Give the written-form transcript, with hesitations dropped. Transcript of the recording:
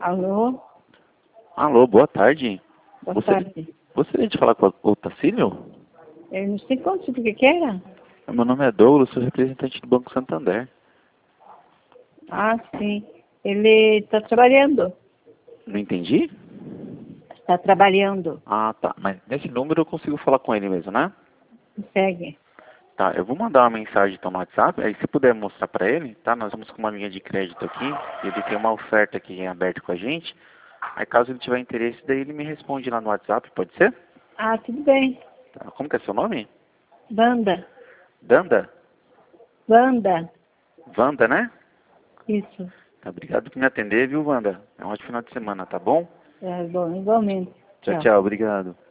Alô? Alô, boa tarde. Boa tarde. Gostaria de falar com o Tacílio? Eu não sei quanto, o que era? Meu nome é Douglas, sou representante do Banco Santander. Ah, sim. Ele está trabalhando. Não entendi? Está trabalhando. Ah, tá. Mas nesse número eu consigo falar com ele mesmo, né? Segue. Tá, eu vou mandar uma mensagem então no WhatsApp, aí se puder mostrar pra ele, tá? Nós vamos com uma linha de crédito aqui, ele tem uma oferta aqui em aberto com a gente. Aí caso ele tiver interesse, daí ele me responde lá no WhatsApp, pode ser? Ah, tudo bem. Tá, como que é seu nome? Wanda. Danda? Wanda. Wanda, né? Isso. Tá, obrigado por me atender, viu, Wanda? É um ótimo final de semana, tá bom? É bom, igualmente. Tchau, Tchau. tchau, obrigado.